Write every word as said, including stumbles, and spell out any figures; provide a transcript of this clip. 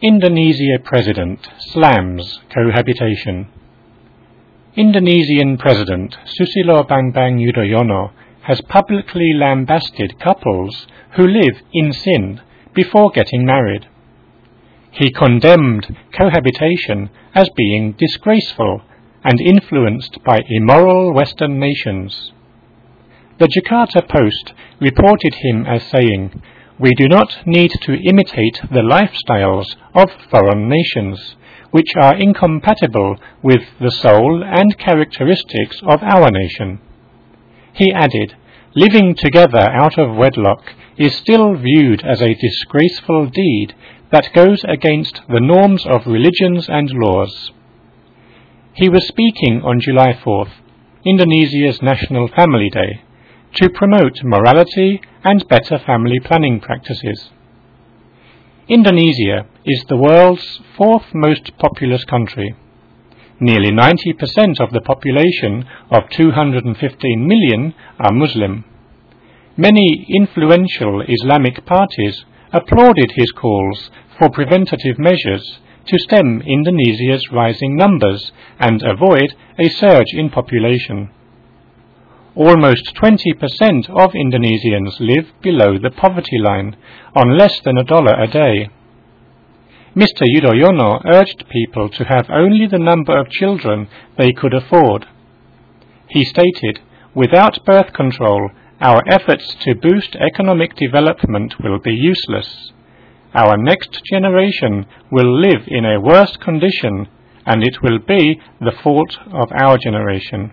Indonesia President slams cohabitation. Indonesian President Susilo Bambang Yudhoyono has publicly lambasted couples who live in sin before getting married. He condemned cohabitation as being disgraceful and influenced by immoral Western nations. The Jakarta Post reported him as saying, "We do not need to imitate the lifestyles of foreign nations, which are incompatible with the soul and characteristics of our nation." He added, "Living together out of wedlock is still viewed as a disgraceful deed that goes against the norms of religions and laws." He was speaking on July fourth, Indonesia's National Family Day, to promote morality and better family planning practices. Indonesia is the world's fourth most populous country. Nearly ninety percent of the population of two hundred fifteen million are Muslim. Many influential Islamic parties applauded his calls for preventative measures to stem Indonesia's rising numbers and avoid a surge in population. Almost twenty percent of Indonesians live below the poverty line, on less than a dollar a day. Mister Yudhoyono urged people to have only the number of children they could afford. He stated, "Without birth control, our efforts to boost economic development will be useless. Our next generation will live in a worse condition, and it will be the fault of our generation."